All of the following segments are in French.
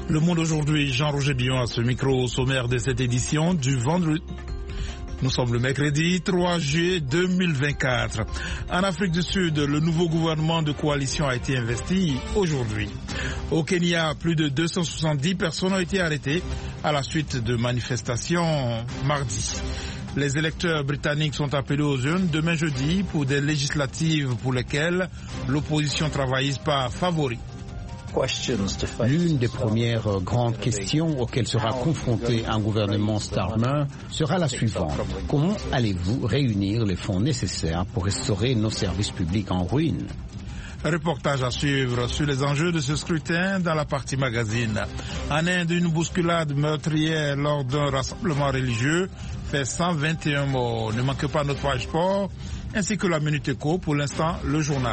Le Monde aujourd'hui, Jean-Roger Billon à ce micro au sommaire de cette édition du vendredi. Nous sommes le mercredi 3 juillet 2024. En Afrique du Sud, le nouveau gouvernement de coalition a été investi aujourd'hui. Au Kenya, plus de 270 personnes ont été arrêtées à la suite de manifestations mardi. Les électeurs britanniques sont appelés aux urnes demain jeudi pour des législatives pour lesquelles l'opposition travailliste pas favori. L'une des premières grandes questions auxquelles sera confronté un gouvernement Starmer sera la suivante. Comment allez-vous réunir les fonds nécessaires pour restaurer nos services publics en ruine ? Reportage à suivre sur les enjeux de ce scrutin dans la partie magazine. En Inde, une bousculade meurtrière lors d'un rassemblement religieux fait 121 morts. Ne manquez pas notre page sport ainsi que la Minute Éco. Pour l'instant, le journal.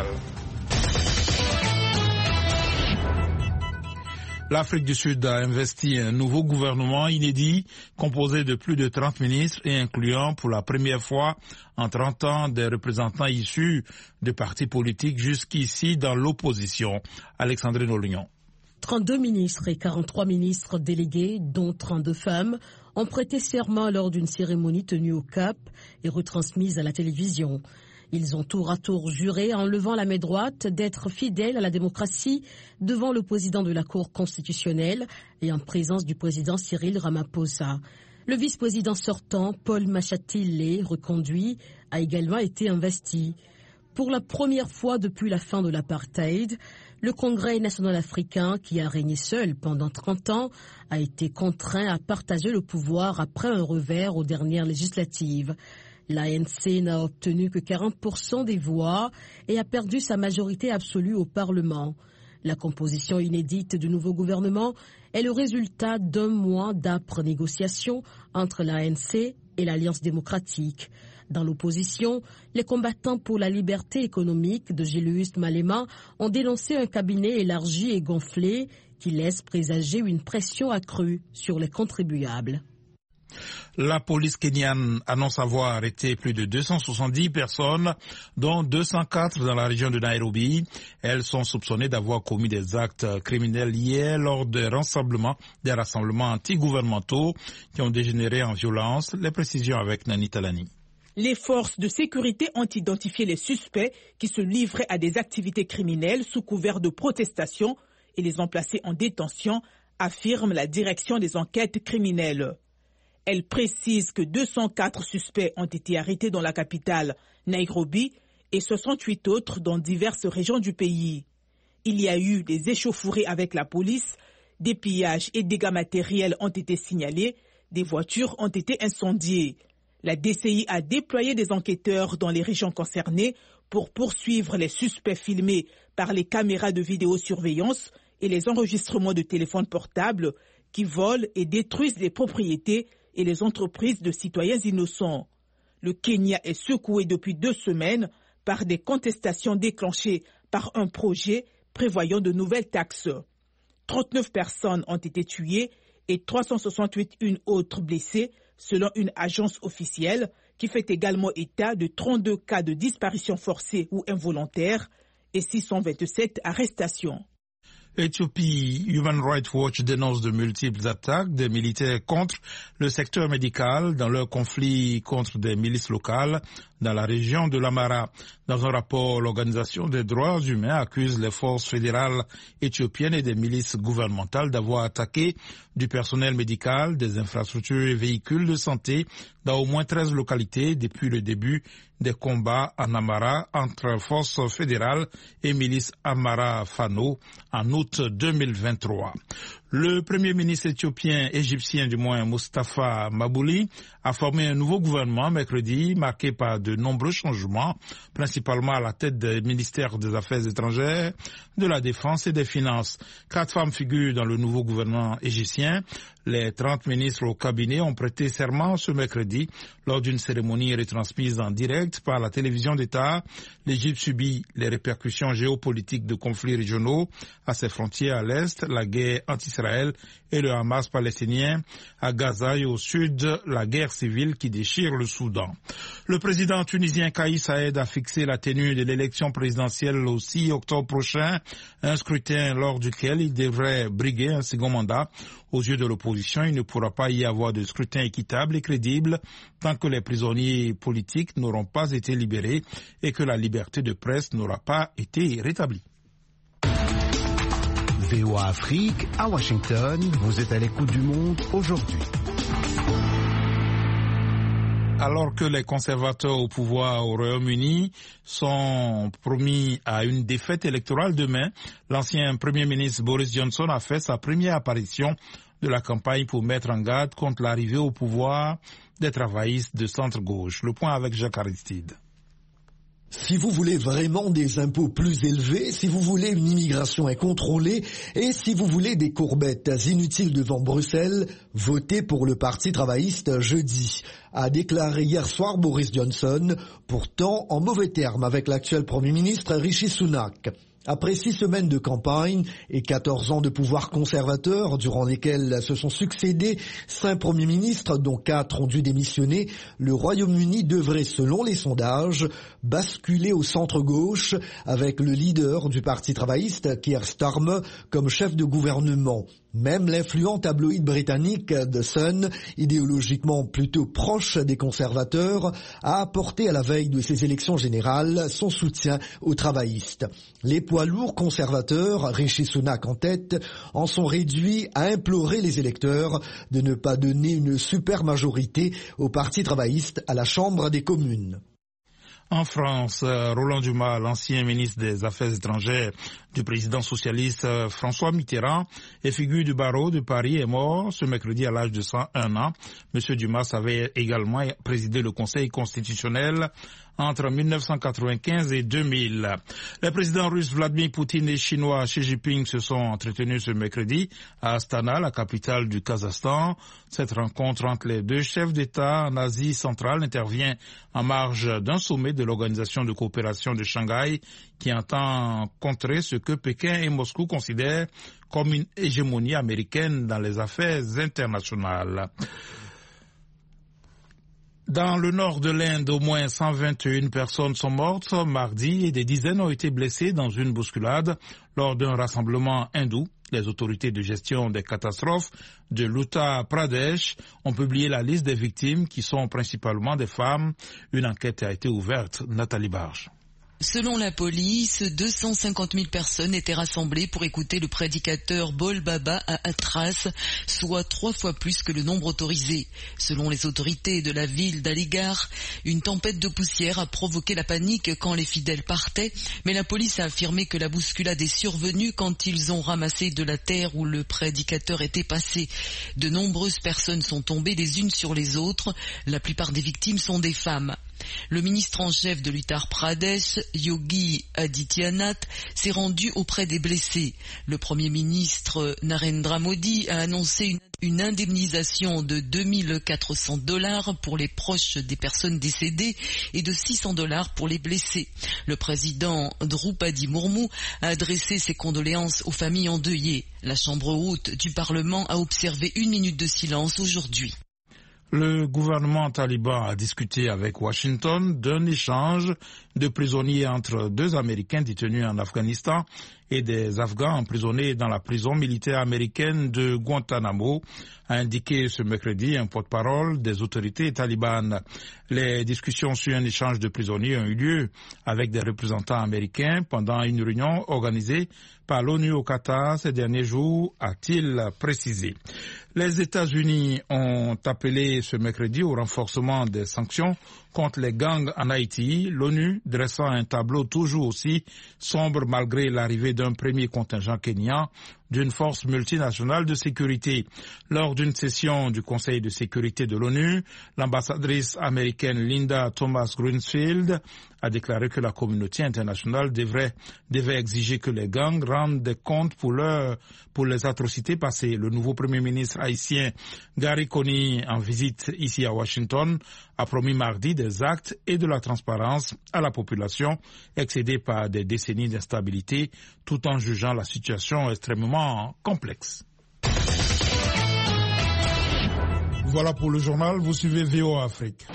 L'Afrique du Sud a investi un nouveau gouvernement inédit composé de plus de 30 ministres et incluant pour la première fois en 30 ans des représentants issus de partis politiques jusqu'ici dans l'opposition. Alexandrine Olignon. 32 ministres et 43 ministres délégués, dont 32 femmes, ont prêté serment lors d'une cérémonie tenue au Cap et retransmise à la télévision. Ils ont tour à tour juré en levant la main droite d'être fidèles à la démocratie devant le président de la Cour constitutionnelle et en présence du président Cyril Ramaphosa. Le vice-président sortant, Paul Mashatile, reconduit, a également été investi. Pour la première fois depuis la fin de l'apartheid, le Congrès national africain, qui a régné seul pendant 30 ans, a été contraint à partager le pouvoir après un revers aux dernières législatives. L'ANC n'a obtenu que 40% des voix et a perdu sa majorité absolue au Parlement. La composition inédite du nouveau gouvernement est le résultat d'un mois d'âpres négociations entre l'ANC et l'Alliance démocratique. Dans l'opposition, les combattants pour la liberté économique de Julius Malema ont dénoncé un cabinet élargi et gonflé qui laisse présager une pression accrue sur les contribuables. La police kenyane annonce avoir arrêté plus de 270 personnes, dont 204 dans la région de Nairobi. Elles sont soupçonnées d'avoir commis des actes criminels hier lors des rassemblements anti-gouvernementaux qui ont dégénéré en violence. Les précisions avec Nani Talani. Les forces de sécurité ont identifié les suspects qui se livraient à des activités criminelles sous couvert de protestation et les ont placés en détention, affirme la direction des enquêtes criminelles. Elle précise que 204 suspects ont été arrêtés dans la capitale, Nairobi, et 68 autres dans diverses régions du pays. Il y a eu des échauffourées avec la police, des pillages et dégâts matériels ont été signalés, des voitures ont été incendiées. La DCI a déployé des enquêteurs dans les régions concernées pour poursuivre les suspects filmés par les caméras de vidéosurveillance et les enregistrements de téléphones portables qui volent et détruisent les propriétés et les entreprises de citoyens innocents. Le Kenya est secoué depuis 2 semaines par des contestations déclenchées par un projet prévoyant de nouvelles taxes. 39 personnes ont été tuées et 368 autres blessées, selon une agence officielle qui fait également état de 32 cas de disparition forcée ou involontaire et 627 arrestations. Éthiopie, Human Rights Watch dénonce de multiples attaques des militaires contre le secteur médical dans leur conflit contre des milices locales dans la région de l'Amara. Dans un rapport, l'Organisation des droits humains accuse les forces fédérales éthiopiennes et des milices gouvernementales d'avoir attaqué du personnel médical, des infrastructures et véhicules de santé dans au moins 13 localités depuis le début des combats en Amara entre forces fédérales et milices Amara-Fano en août 2023. Le premier ministre égyptien, Mustafa Mabouli, a formé un nouveau gouvernement mercredi marqué par de nombreux changements, principalement à la tête des ministères des Affaires étrangères, de la Défense et des Finances. 4 femmes figurent dans le nouveau gouvernement égyptien. Les 30 ministres au cabinet ont prêté serment ce mercredi lors d'une cérémonie retransmise en direct par la télévision d'État. L'Égypte subit les répercussions géopolitiques de conflits régionaux à ses frontières à l'Est, la guerre anti-israélienne Israël et le Hamas palestinien à Gaza et au sud, la guerre civile qui déchire le Soudan. Le président tunisien Kais Saied a fixé la tenue de l'élection présidentielle au 6 octobre prochain, un scrutin lors duquel il devrait briguer un second mandat. Aux yeux de l'opposition, il ne pourra pas y avoir de scrutin équitable et crédible tant que les prisonniers politiques n'auront pas été libérés et que la liberté de presse n'aura pas été rétablie. VOA Afrique, à Washington, vous êtes à l'écoute du monde aujourd'hui. Alors que les conservateurs au pouvoir au Royaume-Uni sont promis à une défaite électorale demain, l'ancien Premier ministre Boris Johnson a fait sa première apparition de la campagne pour mettre en garde contre l'arrivée au pouvoir des travaillistes de centre-gauche. Le point avec Jacques Aristide. Si vous voulez vraiment des impôts plus élevés, si vous voulez une immigration incontrôlée et si vous voulez des courbettes inutiles devant Bruxelles, votez pour le Parti travailliste jeudi, a déclaré hier soir Boris Johnson, pourtant en mauvais termes avec l'actuel Premier ministre Rishi Sunak. Après 6 semaines de campagne et 14 ans de pouvoir conservateur, durant lesquels se sont succédés 5 premiers ministres, dont 4 ont dû démissionner, le Royaume-Uni devrait, selon les sondages, basculer au centre-gauche avec le leader du Parti travailliste, Keir Starmer, comme chef de gouvernement. Même l'influent tabloïd britannique The Sun, idéologiquement plutôt proche des conservateurs, a apporté à la veille de ces élections générales son soutien aux travaillistes. Les poids lourds conservateurs, Rishi Sunak en tête, en sont réduits à implorer les électeurs de ne pas donner une super majorité au Parti travailliste à la Chambre des communes. En France, Roland Dumas, l'ancien ministre des Affaires étrangères du président socialiste François Mitterrand et figure du barreau de Paris, est mort ce mercredi à l'âge de 101 ans. Monsieur Dumas avait également présidé le Conseil constitutionnel entre 1995 et 2000. Les présidents russes Vladimir Poutine et chinois Xi Jinping se sont entretenus ce mercredi à Astana, la capitale du Kazakhstan. Cette rencontre entre les deux chefs d'État en Asie centrale intervient en marge d'un sommet de l'Organisation de coopération de Shanghai qui entend contrer ce que Pékin et Moscou considèrent comme une hégémonie américaine dans les affaires internationales. Dans le nord de l'Inde, au moins 121 personnes sont mortes mardi et des dizaines ont été blessées dans une bousculade lors d'un rassemblement hindou. Les autorités de gestion des catastrophes de l'Uttar Pradesh ont publié la liste des victimes qui sont principalement des femmes. Une enquête a été ouverte. Nathalie Barge. Selon la police, 250 000 personnes étaient rassemblées pour écouter le prédicateur Bol Baba à Hathras, soit 3 fois plus que le nombre autorisé. Selon les autorités de la ville d'Aligarh, une tempête de poussière a provoqué la panique quand les fidèles partaient, mais la police a affirmé que la bousculade est survenue quand ils ont ramassé de la terre où le prédicateur était passé. De nombreuses personnes sont tombées les unes sur les autres, la plupart des victimes sont des femmes. Le ministre en chef de l'Uttar Pradesh, Yogi Adityanath, s'est rendu auprès des blessés. Le Premier ministre Narendra Modi a annoncé une indemnisation de $2 400 pour les proches des personnes décédées et de $600 pour les blessés. Le président Draupadi Murmu a adressé ses condoléances aux familles endeuillées. La Chambre haute du Parlement a observé 1 minute de silence aujourd'hui. Le gouvernement taliban a discuté avec Washington d'un échange de prisonniers entre 2 Américains détenus en Afghanistan et des Afghans emprisonnés dans la prison militaire américaine de Guantanamo, a indiqué ce mercredi un porte-parole des autorités talibanes. Les discussions sur un échange de prisonniers ont eu lieu avec des représentants américains pendant une réunion organisée par l'ONU au Qatar ces derniers jours, a-t-il précisé. Les États-Unis ont appelé ce mercredi au renforcement des sanctions contre les gangs en Haïti, l'ONU dressant un tableau toujours aussi sombre malgré l'arrivée d'un premier contingent kényan d'une force multinationale de sécurité. Lors d'une session du Conseil de sécurité de l'ONU, l'ambassadrice américaine Linda Thomas-Greenfield a déclaré que la communauté internationale devait exiger que les gangs rendent des comptes pour les atrocités passées. Le nouveau Premier ministre haïtien Gary Coney, en visite ici à Washington, a promis mardi des actes et de la transparence à la population excédée par des décennies d'instabilité, tout en jugeant la situation extrêmement complexe. voilà pour le journal, vous suivez VOA Afrique.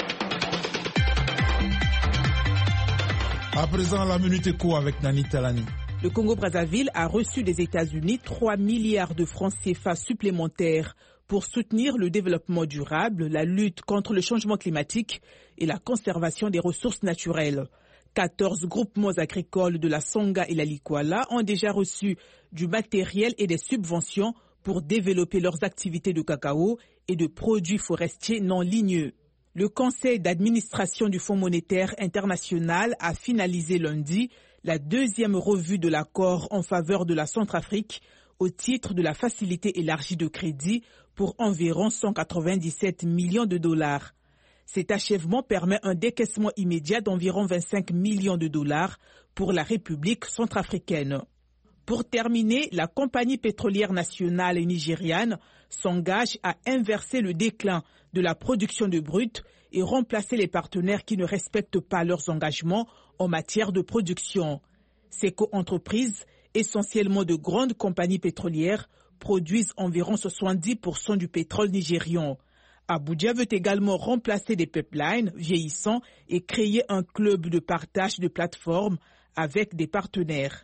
À présent, la Minute Éco avec Nani Talani. Le Congo-Brazzaville a reçu des États-Unis 3 milliards de francs CFA supplémentaires pour soutenir le développement durable, la lutte contre le changement climatique et la conservation des ressources naturelles. 14 groupements agricoles de la Songa et la Likwala ont déjà reçu du matériel et des subventions pour développer leurs activités de cacao et de produits forestiers non ligneux. Le conseil d'administration du Fonds monétaire international a finalisé lundi la deuxième revue de l'accord en faveur de la Centrafrique au titre de la facilité élargie de crédit pour environ 197 millions de dollars. Cet achèvement permet un décaissement immédiat d'environ 25 millions de dollars pour la République centrafricaine. Pour terminer, la compagnie pétrolière nationale nigériane s'engage à inverser le déclin de la production de brut et remplacer les partenaires qui ne respectent pas leurs engagements en matière de production. Ces co-entreprises, essentiellement de grandes compagnies pétrolières, produisent environ 70% du pétrole nigérian. Abuja veut également remplacer des pipelines vieillissants et créer un club de partage de plateformes avec des partenaires.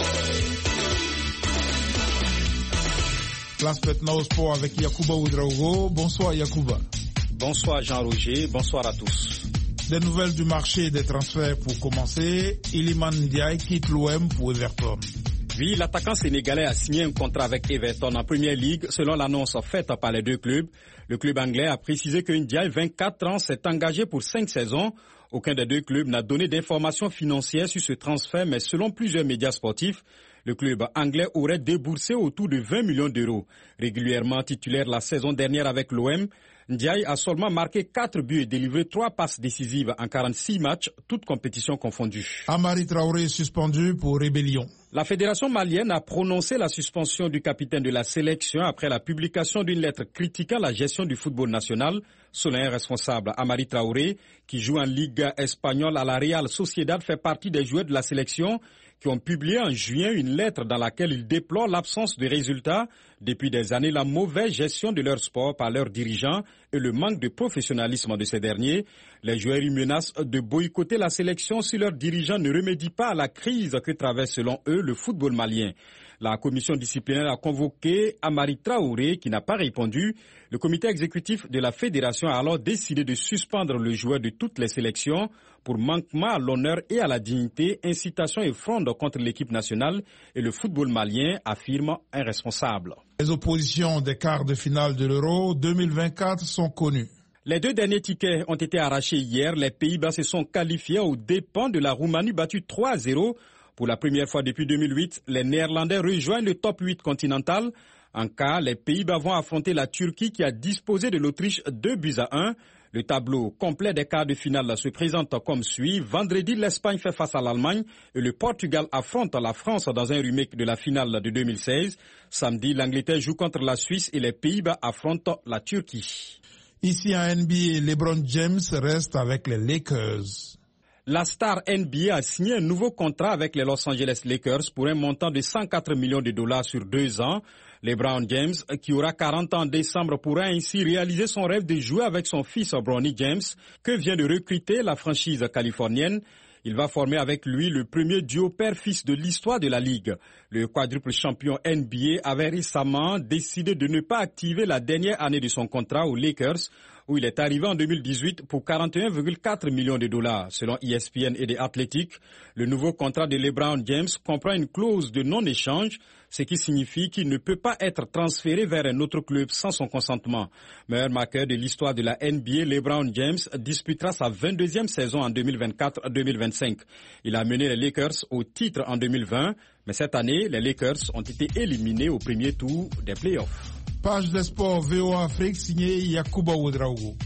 Place maintenant au sport avec Yacouba Ouedraogo. Bonsoir Yacouba. Bonsoir Jean-Roger, bonsoir à tous. Des nouvelles du marché des transferts pour commencer. Iliman Ndiaye quitte l'OM pour Everton. Oui, l'attaquant sénégalais a signé un contrat avec Everton en Première Ligue selon l'annonce faite par les deux clubs. Le club anglais a précisé que Ndiaye, 24 ans, s'est engagé pour 5 saisons. Aucun des deux clubs n'a donné d'informations financières sur ce transfert, mais selon plusieurs médias sportifs, le club anglais aurait déboursé autour de 20 millions d'euros. Régulièrement titulaire la saison dernière avec l'OM, Ndiaye a seulement marqué 4 buts et délivré 3 passes décisives en 46 matchs, toutes compétitions confondues. Amari Traoré est suspendu pour rébellion. La fédération malienne a prononcé la suspension du capitaine de la sélection après la publication d'une lettre critiquant la gestion du football national. Selon un responsable, Amari Traoré, qui joue en Ligue espagnole à la Real Sociedad, fait partie des joueurs de la sélection qui ont publié en juin une lettre dans laquelle ils déplorent l'absence de résultats depuis des années, la mauvaise gestion de leur sport par leurs dirigeants et le manque de professionnalisme de ces derniers. Les joueurs y menacent de boycotter la sélection si leurs dirigeants ne remédient pas à la crise que traverse selon eux le football malien. La commission disciplinaire a convoqué Amari Traoré qui n'a pas répondu. Le comité exécutif de la fédération a alors décidé de suspendre le joueur de toutes les sélections pour manquement à l'honneur et à la dignité, incitation et fronde contre l'équipe nationale et le football malien, affirme un responsable. Les oppositions des quarts de finale de l'Euro 2024 sont connues. Les 2 derniers tickets ont été arrachés hier. Les Pays-Bas se sont qualifiés aux dépens de la Roumanie battue 3-0. Pour la première fois depuis 2008, les Néerlandais rejoignent le top 8 continental. En cas, les Pays-Bas vont affronter la Turquie qui a disposé de l'Autriche 2-1. Le tableau complet des quarts de finale se présente comme suit. Vendredi, l'Espagne fait face à l'Allemagne et le Portugal affronte la France dans un remake de la finale de 2016. Samedi, l'Angleterre joue contre la Suisse et les Pays-Bas affrontent la Turquie. Ici en NBA, LeBron James reste avec les Lakers. La star NBA a signé un nouveau contrat avec les Los Angeles Lakers pour un montant de 104 millions de dollars sur 2 ans. LeBron James, qui aura 40 ans en décembre, pourra ainsi réaliser son rêve de jouer avec son fils Bronny James, que vient de recruter la franchise californienne. Il va former avec lui le premier duo père-fils de l'histoire de la Ligue. Le quadruple champion NBA avait récemment décidé de ne pas activer la dernière année de son contrat aux Lakers, où il est arrivé en 2018 pour 41,4 millions de dollars. Selon ESPN et The Athletic, le nouveau contrat de LeBron James comprend une clause de non-échange, ce qui signifie qu'il ne peut pas être transféré vers un autre club sans son consentement. Meilleur marqueur de l'histoire de la NBA, LeBron James disputera sa 22e saison en 2024-2025. Il a mené les Lakers au titre en 2020, mais cette année, les Lakers ont été éliminés au premier tour des playoffs. Page des sports VOA Afrique signée Yacouba Ouedraogo.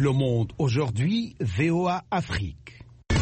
Le Monde aujourd'hui, VOA Afrique.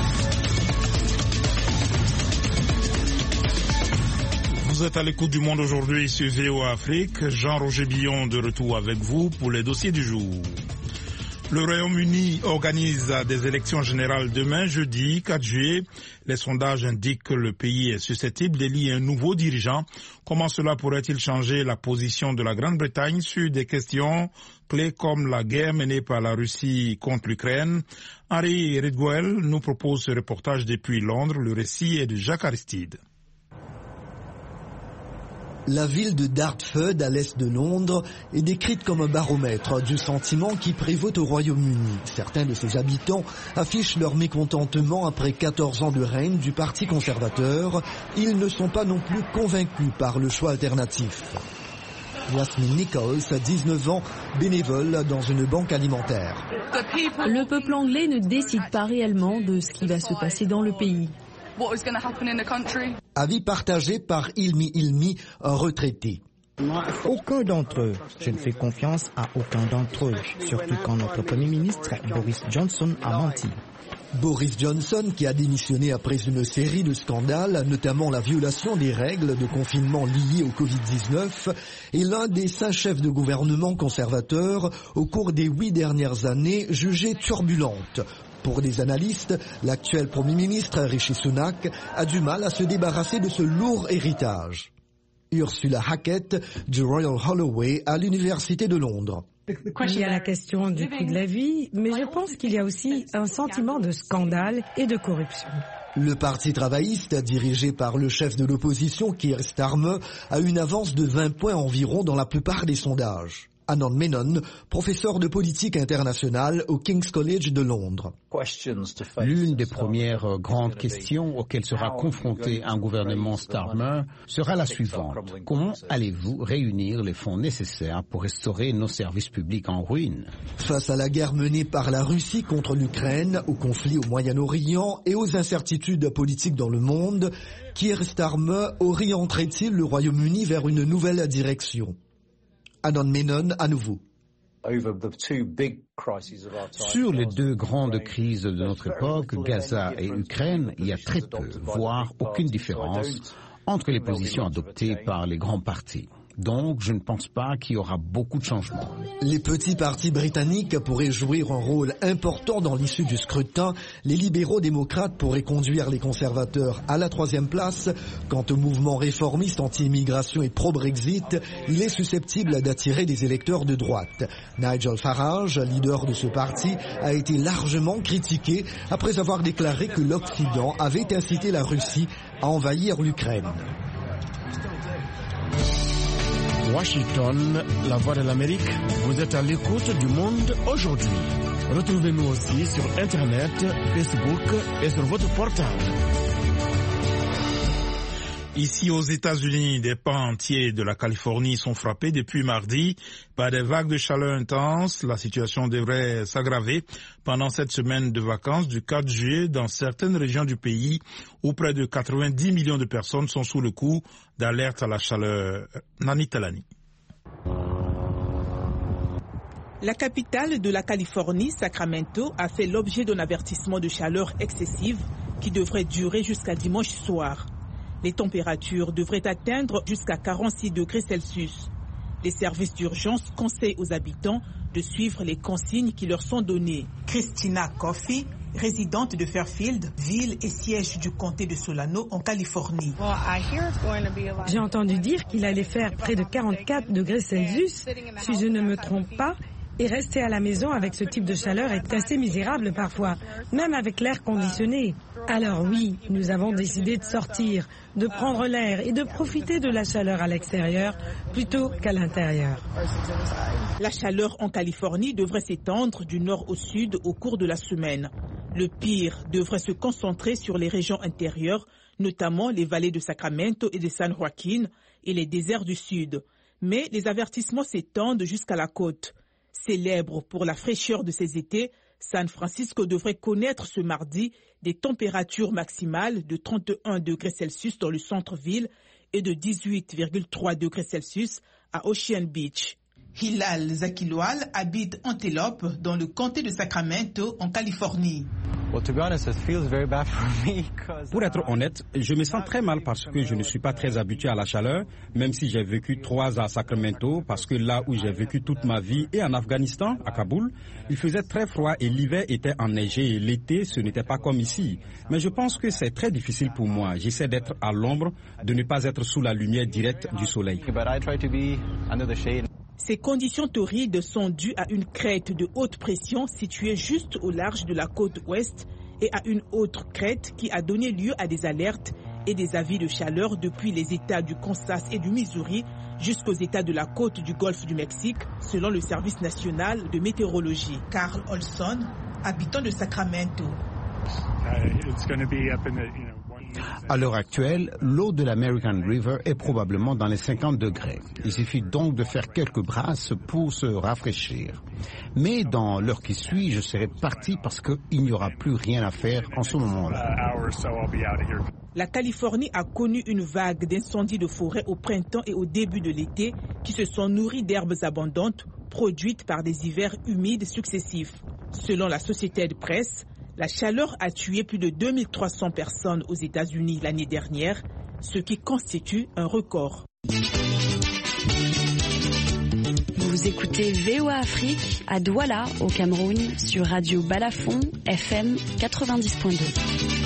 Vous êtes à l'écoute du Monde aujourd'hui sur VOA Afrique. Jean-Roger Billon de retour avec vous pour les dossiers du jour. Le Royaume-Uni organise des élections générales demain, jeudi 4 juillet. Les sondages indiquent que le pays est susceptible d'élire un nouveau dirigeant. Comment cela pourrait-il changer la position de la Grande-Bretagne sur des questions clés comme la guerre menée par la Russie contre l'Ukraine? Henri Ridgwell nous propose ce reportage depuis Londres. Le récit est de Jacques Aristide. La ville de Dartford, à l'est de Londres, est décrite comme un baromètre du sentiment qui prévaut au Royaume-Uni. Certains de ses habitants affichent leur mécontentement après 14 ans de règne du Parti conservateur. Ils ne sont pas non plus convaincus par le choix alternatif. Yasmine Nichols, 19 ans, bénévole dans une banque alimentaire. Le peuple anglais ne décide pas réellement de ce qui va se passer dans le pays. Avis partagé par Ilmi, un retraité. Aucun d'entre eux. Je ne fais confiance à aucun d'entre eux, surtout quand notre Premier ministre, Boris Johnson, a menti. Boris Johnson, qui a démissionné après une série de scandales, notamment la violation des règles de confinement liées au Covid-19, est l'un des 5 chefs de gouvernement conservateurs au cours des 8 dernières années jugées turbulentes. Pour des analystes, l'actuel Premier ministre Rishi Sunak a du mal à se débarrasser de ce lourd héritage. Ursula Hackett du Royal Holloway à l'Université de Londres. Il y a la question du coût de la vie, mais je pense qu'il y a aussi un sentiment de scandale et de corruption. Le Parti travailliste, dirigé par le chef de l'opposition Keir Starmer, a une avance de 20 points environ dans la plupart des sondages. Anand Menon, professeur de politique internationale au King's College de Londres. L'une des premières grandes questions auxquelles sera confronté un gouvernement Starmer sera la suivante. Comment allez-vous réunir les fonds nécessaires pour restaurer nos services publics en ruine? Face à la guerre menée par la Russie contre l'Ukraine, au conflit au Moyen-Orient et aux incertitudes politiques dans le monde, Keir Starmer orienterait-il le Royaume-Uni vers une nouvelle direction? Anand Menon à nouveau. Sur les 2 grandes crises de notre époque, Gaza et Ukraine, il y a très peu, voire aucune différence entre les positions adoptées par les grands partis. Donc, je ne pense pas qu'il y aura beaucoup de changements. Les petits partis britanniques pourraient jouer un rôle important dans l'issue du scrutin. Les libéraux démocrates pourraient conduire les conservateurs à la 3e place. Quant au mouvement réformiste anti-immigration et pro-Brexit, il est susceptible d'attirer des électeurs de droite. Nigel Farage, leader de ce parti, a été largement critiqué après avoir déclaré que l'Occident avait incité la Russie à envahir l'Ukraine. Washington, la voix de l'Amérique, vous êtes à l'écoute du Monde aujourd'hui. Retrouvez-nous aussi sur Internet, Facebook et sur votre portable. Ici aux États-Unis, des pans entiers de la Californie sont frappés depuis mardi par des vagues de chaleur intenses. La situation devrait s'aggraver pendant cette semaine de vacances du 4 juillet dans certaines régions du pays où près de 90 millions de personnes sont sous le coup d'alerte à la chaleur. Nani Talani. La capitale de la Californie, Sacramento, a fait l'objet d'un avertissement de chaleur excessive qui devrait durer jusqu'à dimanche soir. Les températures devraient atteindre jusqu'à 46 degrés Celsius. Les services d'urgence conseillent aux habitants de suivre les consignes qui leur sont données. Christina Coffey, résidente de Fairfield, ville et siège du comté de Solano en Californie. J'ai entendu dire qu'il allait faire près de 44 degrés Celsius, si je ne me trompe pas. Et rester à la maison avec ce type de chaleur est assez misérable parfois, même avec l'air conditionné. Alors oui, nous avons décidé de sortir, de prendre l'air et de profiter de la chaleur à l'extérieur plutôt qu'à l'intérieur. La chaleur en Californie devrait s'étendre du nord au sud au cours de la semaine. Le pire devrait se concentrer sur les régions intérieures, notamment les vallées de Sacramento et de San Joaquin et les déserts du sud. Mais les avertissements s'étendent jusqu'à la côte. Célèbre pour la fraîcheur de ces étés, San Francisco devrait connaître ce mardi des températures maximales de 31 degrés Celsius dans le centre-ville et de 18,3 degrés Celsius à Ocean Beach. Hilal Zakilwal habite Antelope, dans le comté de Sacramento, en Californie. Pour être honnête, je me sens très mal parce que je ne suis pas très habitué à la chaleur, même si j'ai vécu 3 ans à Sacramento, parce que là où j'ai vécu toute ma vie et en Afghanistan, à Kaboul, il faisait très froid et l'hiver était enneigé et l'été, ce n'était pas comme ici. Mais je pense que c'est très difficile pour moi. J'essaie d'être à l'ombre, de ne pas être sous la lumière directe du soleil. Ces conditions torrides sont dues à une crête de haute pression située juste au large de la côte ouest et à une autre crête qui a donné lieu à des alertes et des avis de chaleur depuis les États du Kansas et du Missouri jusqu'aux États de la côte du Golfe du Mexique, selon le Service national de météorologie. Carl Olson, habitant de Sacramento. À l'heure actuelle, l'eau de l'American River est probablement dans les 50 degrés. Il suffit donc de faire quelques brasses pour se rafraîchir. Mais dans l'heure qui suit, je serai parti parce qu'il n'y aura plus rien à faire en ce moment-là. La Californie a connu une vague d'incendies de forêt au printemps et au début de l'été qui se sont nourris d'herbes abondantes produites par des hivers humides successifs. Selon la Associated Press, la chaleur a tué plus de 2300 personnes aux États-Unis l'année dernière, ce qui constitue un record. Vous écoutez VOA Afrique à Douala, au Cameroun, sur Radio Balafon, FM 90.2.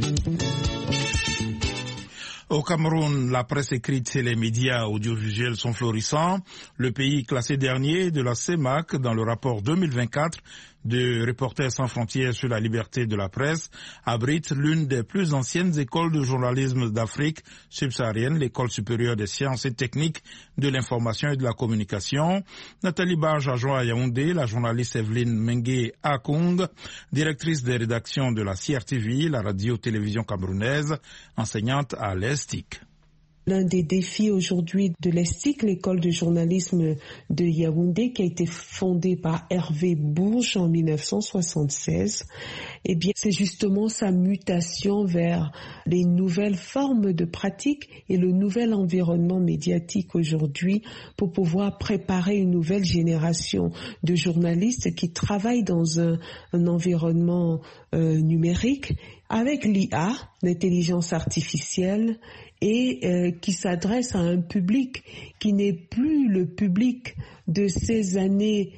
Au Cameroun, la presse écrite et les médias audiovisuels sont florissants. Le pays classé dernier de la CEMAC dans le rapport 2024 de Reporters sans frontières sur la liberté de la presse abrite l'une des plus anciennes écoles de journalisme d'Afrique subsaharienne, l'école supérieure des sciences et techniques de l'information et de la communication. Nathalie Barge a joint à Yaoundé la journaliste Evelyne Mengue Akung, directrice des rédactions de la CRTV, la radio-télévision camerounaise, enseignante à l'ESTIC. L'un des défis aujourd'hui de l'ESTIC, l'école de journalisme de Yaoundé, qui a été fondée par Hervé Bourges en 1976, eh bien, c'est justement sa mutation vers les nouvelles formes de pratique et le nouvel environnement médiatique aujourd'hui pour pouvoir préparer une nouvelle génération de journalistes qui travaillent dans un environnement numérique avec l'IA, l'intelligence artificielle, et qui s'adresse à un public qui n'est plus le public de ces années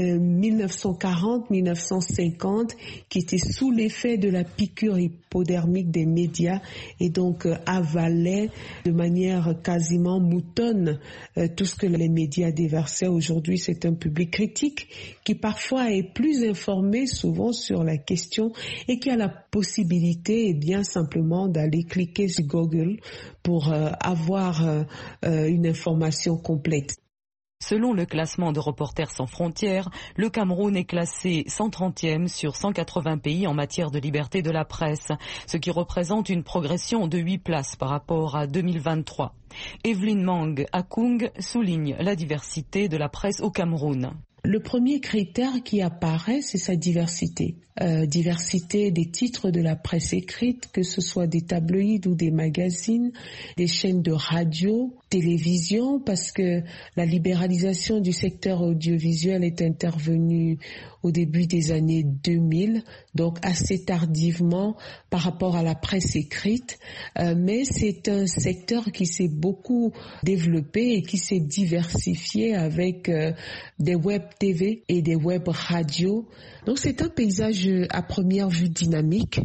1940-1950 qui était sous l'effet de la piqûre hypodermique des médias et donc avalait de manière quasiment moutonne tout ce que les médias déversaient. Aujourd'hui, c'est un public critique qui parfois est plus informé souvent sur la question et qui a la possibilité bien simplement d'aller cliquer sur Google pour avoir une information complète. Selon le classement de Reporters sans frontières, le Cameroun est classé 130e sur 180 pays en matière de liberté de la presse, ce qui représente une progression de 8 places par rapport à 2023. Evelyne Mengue Akung souligne la diversité de la presse au Cameroun. Le premier critère qui apparaît, c'est sa diversité. Diversité des titres de la presse écrite, que ce soit des tabloïds ou des magazines, des chaînes de radio, télévision, parce que la libéralisation du secteur audiovisuel est intervenue au début des années 2000, donc assez tardivement par rapport à la presse écrite, mais c'est un secteur qui s'est beaucoup développé et qui s'est diversifié avec des web TV et des web radios. Donc c'est un paysage à première vue dynamique,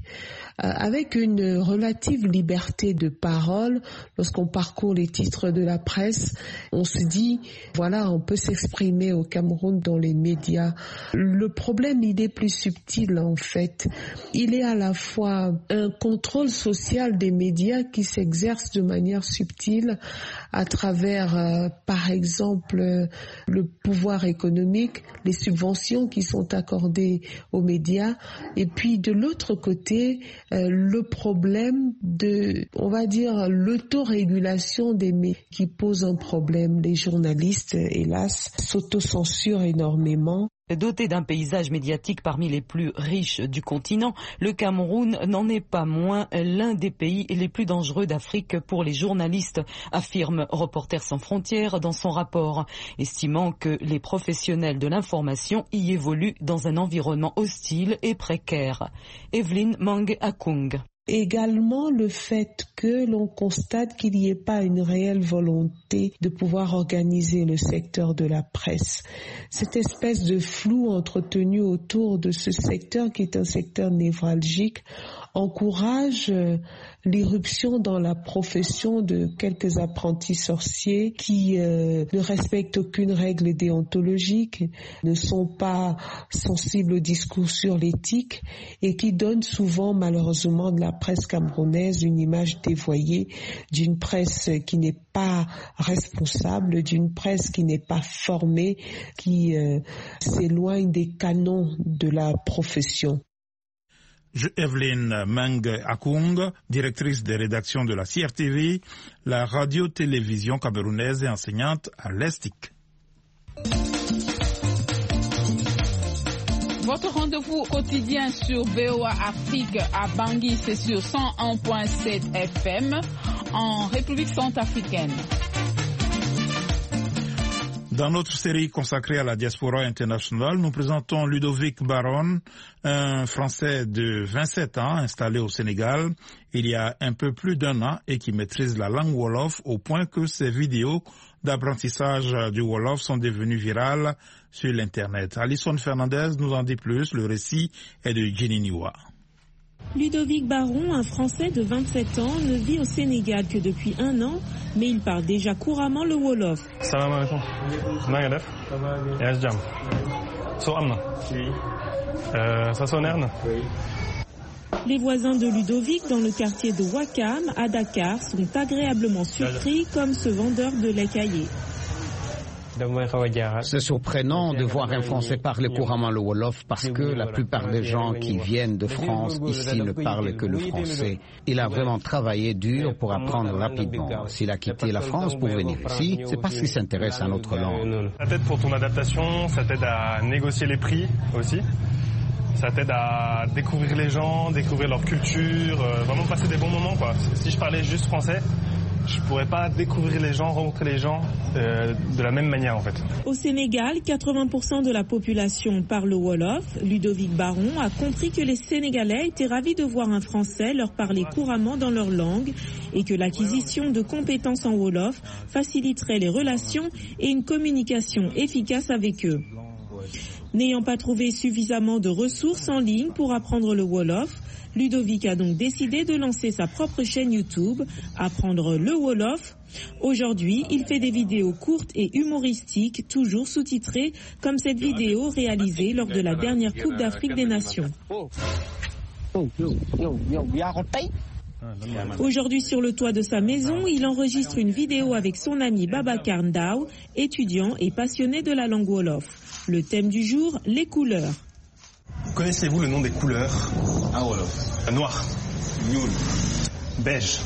avec une relative liberté de parole. Lorsqu'on parcourt les titres de la presse, on se dit, voilà, on peut s'exprimer au Cameroun dans les médias. Le problème, il est plus subtil en fait. Il est à la fois un contrôle social des médias qui s'exerce de manière subtile à travers, par exemple, le pouvoir économique, les subventions qui sont accordées aux médias, et puis de l'autre côté, le problème de, on va dire, l'autorégulation des médias qui pose un problème. Les journalistes, hélas, s'autocensurent énormément. Doté d'un paysage médiatique parmi les plus riches du continent, le Cameroun n'en est pas moins l'un des pays les plus dangereux d'Afrique pour les journalistes, affirme Reporters sans frontières dans son rapport, estimant que les professionnels de l'information y évoluent dans un environnement hostile et précaire. Evelyne Mang-Akung. Également le fait que l'on constate qu'il n'y ait pas une réelle volonté de pouvoir organiser le secteur de la presse. Cette espèce de flou entretenu autour de ce secteur qui est un secteur névralgique encourage l'irruption dans la profession de quelques apprentis sorciers qui ne respectent aucune règle déontologique, ne sont pas sensibles au discours sur l'éthique et qui donnent souvent malheureusement de la presse camerounaise une image dévoyée d'une presse qui n'est pas responsable, d'une presse qui n'est pas formée, qui s'éloigne des canons de la profession. Evelyne Mang-Akung, directrice des rédactions de la CRTV, la radio-télévision camerounaise et enseignante à l'ESTIC. Votre rendez-vous quotidien sur VOA Afrique à Bangui, c'est sur 101.7 FM en République centrafricaine. Dans notre série consacrée à la diaspora internationale, nous présentons Ludovic Baron, un Français de 27 ans installé au Sénégal il y a un peu plus d'un an et qui maîtrise la langue Wolof au point que ses vidéos d'apprentissage du Wolof sont devenues virales sur l'Internet. Alison Fernandez nous en dit plus, le récit est de Jenny Niwa. Ludovic Baron, un Français de 27 ans, ne vit au Sénégal que depuis un an, mais il parle déjà couramment le Wolof. Salam alaikum. Na nga def? Yaa ngi jàmm. Soo am na? Sa soo neex na? Les voisins de Ludovic dans le quartier de Wakam, à Dakar, sont agréablement surpris comme ce vendeur de lait caillé. C'est surprenant de voir un Français parler couramment le Wolof parce que la plupart des gens qui viennent de France ici ne parlent que le français. Il a vraiment travaillé dur pour apprendre rapidement. S'il a quitté la France pour venir ici, c'est parce qu'il s'intéresse à notre langue. Ça t'aide pour ton adaptation, ça t'aide à négocier les prix aussi. Ça t'aide à découvrir les gens, découvrir leur culture, vraiment passer des bons moments, quoi. Si je parlais juste français, je pourrais pas découvrir les gens, rencontrer les gens de la même manière en fait. Au Sénégal, 80% de la population parle Wolof. Ludovic Baron a compris que les Sénégalais étaient ravis de voir un Français leur parler couramment dans leur langue et que l'acquisition de compétences en Wolof faciliterait les relations et une communication efficace avec eux. N'ayant pas trouvé suffisamment de ressources en ligne pour apprendre le Wolof, Ludovic a donc décidé de lancer sa propre chaîne YouTube, Apprendre le Wolof. Aujourd'hui, il fait des vidéos courtes et humoristiques, toujours sous-titrées, comme cette vidéo réalisée lors de la dernière Coupe d'Afrique des Nations. Aujourd'hui, sur le toit de sa maison, il enregistre une vidéo avec son ami Babacar Ndao, étudiant et passionné de la langue Wolof. Le thème du jour, les couleurs. Connaissez-vous le nom des couleurs? Noir, beige,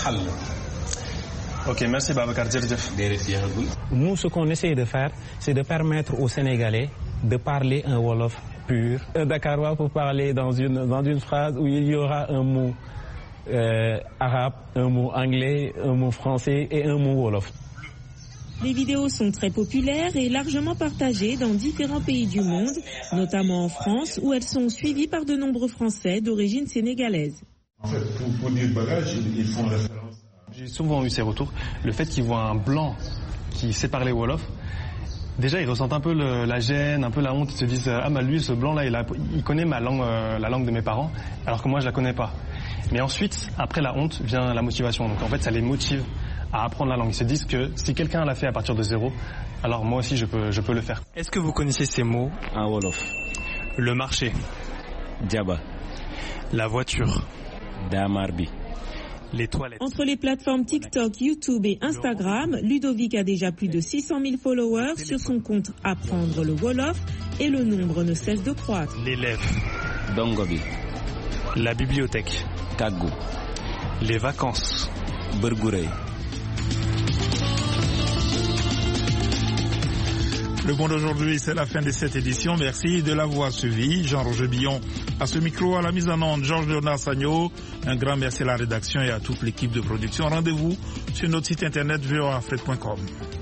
Ok, merci Babacar. Nous, ce qu'on essaie de faire, c'est de permettre aux Sénégalais de parler un Wolof pur. Un Dakarois pour parler dans une phrase où il y aura un mot arabe, un mot anglais, un mot français et un mot Wolof. Les vidéos sont très populaires et largement partagées dans différents pays du monde, notamment en France, où elles sont suivies par de nombreux Français d'origine sénégalaise. En fait, pour dire bagage, ils font référence. J'ai souvent eu ces retours. Le fait qu'ils voient un blanc qui sait parler Wolof, déjà ils ressentent un peu la gêne, un peu la honte. Ils se disent ah bah lui, ce blanc-là, il connaît ma langue, la langue de mes parents, alors que moi je la connais pas. Mais ensuite, après la honte, vient la motivation. Donc en fait, ça les motive à apprendre la langue. Ils se disent que si quelqu'un l'a fait à partir de zéro, alors moi aussi je peux le faire. Est-ce que vous connaissez ces mots en Wolof? Le marché. Diaba. La voiture. Damarbi. Les toilettes. Entre les plateformes TikTok, YouTube et Instagram, Ludovic a déjà plus de 600 000 followers sur son compte Apprendre le Wolof et le nombre ne cesse de croître. L'élève. Dongobi. La bibliothèque. Kagou. Les vacances. Burgurey. Le Monde aujourd'hui, c'est la fin de cette édition. Merci de l'avoir suivi. Jean-Roger Billon à ce micro, à la mise en onde, Georges Léonard Sagno. Un grand merci à la rédaction et à toute l'équipe de production. Rendez-vous sur notre site internet voafrique.com.